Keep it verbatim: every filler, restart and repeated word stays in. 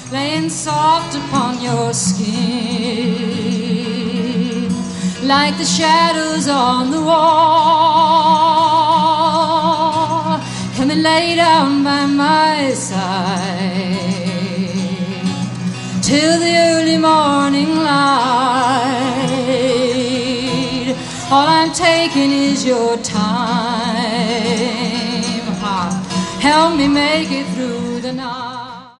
laying soft upon your skin, like the shadows on the wall. Come and lay down by my side till the early morning light. All I'm taking is your time. Help me make it through the night.